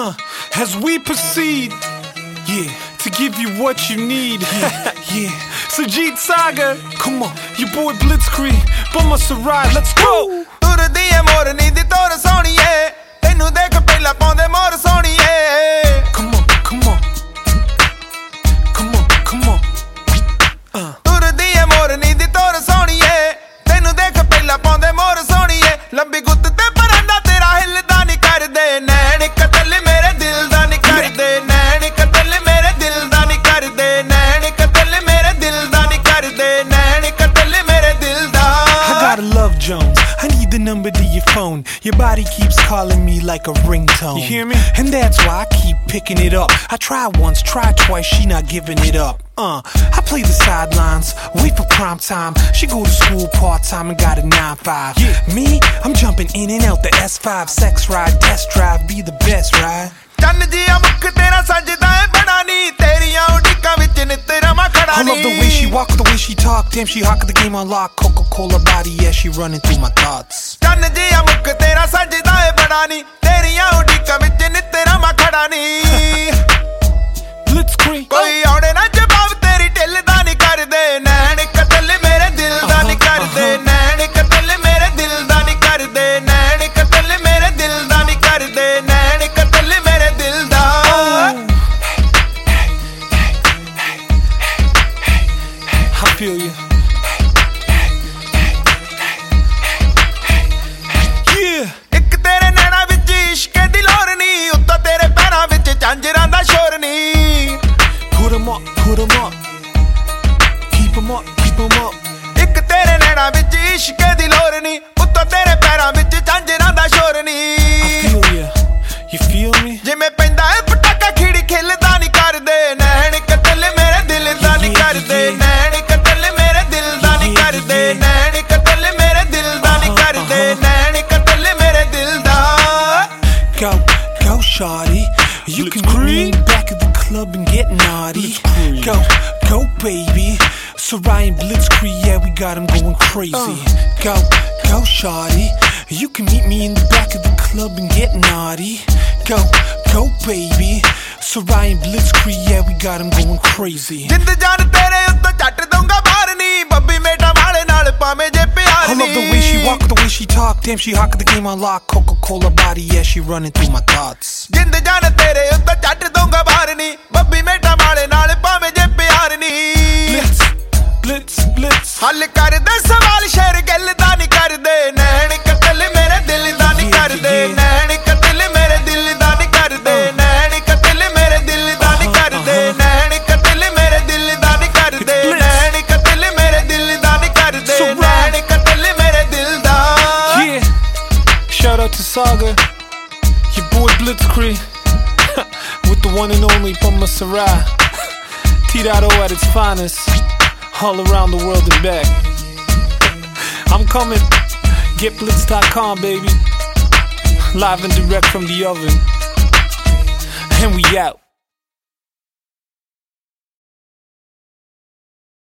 As we proceed, to give you what you need, Sajid Saga, come on, your boy Blitzkrieg, bum us a ride, let's go. ਤੁਰਦੀ ਏ ਮੋਰਨੀ ਦੀ ਤੋਰ ਸੋਹਣੀਏ, ਤੈਨੂੰ ਦੇਖ ਪਹਿਲਾਂ ਪਾਉਂਦੇ ਮੋਰ ਸੋਹਣੀਏ. Come on, come on, come on, come on. ਤੁਰਦੀ ਏ ਮੋਰਨੀ ਦੀ ਤੋਰ ਸੋਹਣੀਏ, ਤੈਨੂੰ ਦੇਖ ਪਹਿਲਾਂ ਪਾਉਂਦੇ ਮੋਰ ਸੋਹਣੀਏ. ਲੰਬੀ ਗੁੱਤ ਤੇ ਪਰਾਂਦਾ ਤੇਰਾ ਹਿੱਲਦਾ ਨਹੀਂ ਕਰਦੇ, ਨੈਣ ਕਤਲ ਮੇਰੇ ਦਿਲ ਦਾ ਨਹੀਂ ਕਰਦੇ, ਨੈਣ ਕਤਲ ਮੇਰੇ ਦਿਲ ਦਾ ਨਹੀਂ ਕਰਦੇ, ਨੈਣ ਕਤਲ ਮੇਰੇ ਦਿਲ ਦਾ ਨਹੀਂ ਕਰਦੇ, ਨੈਣ ਕਤਲ ਮੇਰੇ ਦਿਲ ਦਾ. I got a love Jones, I need the number to your phone. Your body keeps calling me like a ringtone. You hear me? And that's why I keep picking it up. I tried once, tried twice, she not giving it up. I play the sidelines, wait for prime time. She go to school part-time and got a 9-5. Me, I'm jumping in and out the S5. Sex ride, test drive, be the best ride. ਚੰਨ ਜਿਹਾ ਮੁੱਖ ਤੇਰਾ ਸੱਜਦਾ ਏ ਬਣਾ ਨੀ, ਤੇਰੀਆਂ ਉਡੀਕਾਂ ਵਿੱਚ ਨਿੱਤ ਰਵਾਂ ਖੜਾ ਨੀ. I love the way she walk, the way she talk. Damn, she hot, got the game on lock. Coca-Cola body, yeah, she running through my thoughts. ਚੰਨ ਜਿਹਾ ਮੁੱਖ ਤੇਰਾ ਸੱਜਦਾ ਏ ਬਣਾ ਨੀ, ਤੇਰੀਆਂ ਉਡੀਕਾਂ ਵਿੱਚ ਨਿੱਤ ਰਵਾਂ ਖੜਾ ਨੀ. Blitzkrieg, ਕੋਈ ਆਉਣੇ ਨਾ ਜਵਾਬ ਤੇਰੀ ਢਿੱਲ ਦਾ ਨਹੀਂ ਕਰਦੇ, ਨੈਣ ਕਤਲ ਮੇਰੇ ਦਿਲ ਦਾ ਨਹੀਂ ਕਰਦੇ, ਨੈਣ ਕਤਲ ਮੇਰੇ ਦਿਲ ਦਾ ਨਹੀਂ ਕਰਦੇ, ਨੈਣ ਕਤਲ ਮੇਰੇ ਦਿਲ ਦਾ ਨਹੀਂ ਕਰਦੇ, ਨੈਣ ਕਤਲ ਮੇਰੇ ਦਿਲ ਦਾ. I feel you. ਇੱਕ ਤੇਰੇ ਨੈਣਾ ਵਿੱਚ ਇਸ਼ਕ ਦੀ ਲੋਰ ਨੀ, ਉੱਤੋਂ ਤੇਰੇ ਪੈਰਾਂ ਵਿੱਚ ਝਾਂਜਰਾਂ ਦਾ ਸ਼ੋਰ ਨੀ. Put 'em up, put 'em up. Keep 'em up, keep 'em up. ਇੱਕ ਤੇਰੇ ਨੈਣਾ ਵਿੱਚ ਇਸ਼ਕ ਦੀ ਲੋਰ ਨੀ, ਉੱਤੋਂ ਤੇਰੇ ਪੈਰਾਂ ਵਿੱਚ ਝਾਂਜਰਾਂ ਦਾ ਸ਼ੋਰ ਨੀ. I feel you. You feel me? ਜਿਵੇਂ ਪੈਂਦਾ ਏ ਪਟਾਕਾ ਖਿੜੀ ਖਿਲਦਾ ਨਹੀਂ ਕਰਦੇ, ਨੈਣ ਕਤਲ ਮੇਰੇ ਦਿਲ ਦਾ ਨਹੀਂ ਕਰਦੇ, ਨੈਣ ਕਤਲ ਮੇਰੇ ਦਿਲ ਦਾ ਨਹੀਂ ਕਰਦੇ, ਨੈਣ ਕਤਲ ਮੇਰੇ ਦਿਲ ਦਾ ਨਹੀਂ ਕਰਦੇ, ਨੈਣ ਕਤਲ ਮੇਰੇ ਦਿਲ ਦਾ. Go, go, shawty. You can meet me back at the club and get naughty. Go, go, baby. Sarai and Blitzkrieg, yeah, we got 'em going crazy. Go, go, shawty. You can meet me in the back of the club and get naughty. Go, go, baby. Sarai and Blitzkrieg, yeah, we got 'em going crazy. ਜਿੰਦ ਜਾਨ ਤੇਰੇ ਉੱਤੋਂ ਛੱਡ ਦਊਂਗਾ ਬਾਹਰ ਨੀ, ਬੱਬੀ Meta ਵਾਲੇ ਨਾਲ ਭਾਵੇਂ ਜੇ ਪਿਆਰ I ਨੀ. love the way she walk, the way she talk. Damn, she hot, got the game on lock. Coca-Cola body, yeah, she running through my thoughts. ਜਿੰਦ ਜਾਨ ਤੇਰੇ ਉੱਤੋਂ ਛੱਡ ਦਊਂਗਾ ਬਾਹਰ ਨੀ, ਬੱਬੀ ਮੇਟਾ ਵਾਲੇ ਨਾਲ ਭਾਵੇਂ ਜੇ ਪਿਆਰ ਨੀ. Blitz, blitz, blitz. ਹੱਲ ਕਰਦੇ ਸਵਾਲ ਸ਼ੇਰ ਗੱਲ ਦਾ ਨਹੀਂ ਕਰਦੇ, ਨੈਣ ਕਤਲ ਮੇਰੇ ਦਿਲ ਦਾ ਨਹੀਂ ਕਰਦੇ, ਨੈਣ ਕਤਲ ਮੇਰੇ ਦਿਲ ਦਾ ਨਹੀਂ ਕਰਦੇ, ਨੈਣ ਕਤਲ ਮੇਰੇ ਦਿਲ ਦਾ ਨਹੀਂ ਕਰਦੇ, ਨੈਣ ਕਤਲ ਮੇਰੇ ਦਿਲ ਦਾ ਨਹੀਂ ਕਰਦੇ, ਨੈਣ ਕਤਲ ਮੇਰੇ ਦਿਲ ਦਾ ਨਹੀਂ ਕਰਦੇ, ਨੈਣ ਕਤਲ ਮੇਰੇ ਦਿਲ ਦਾ. Yeah, shout out to Saga, your boy Blitzkrieg, with the one and only Bumma Sarai, Tito at its finest, all around the world and back. I'm coming, getblitz.com, baby, live and direct from the oven, and we out.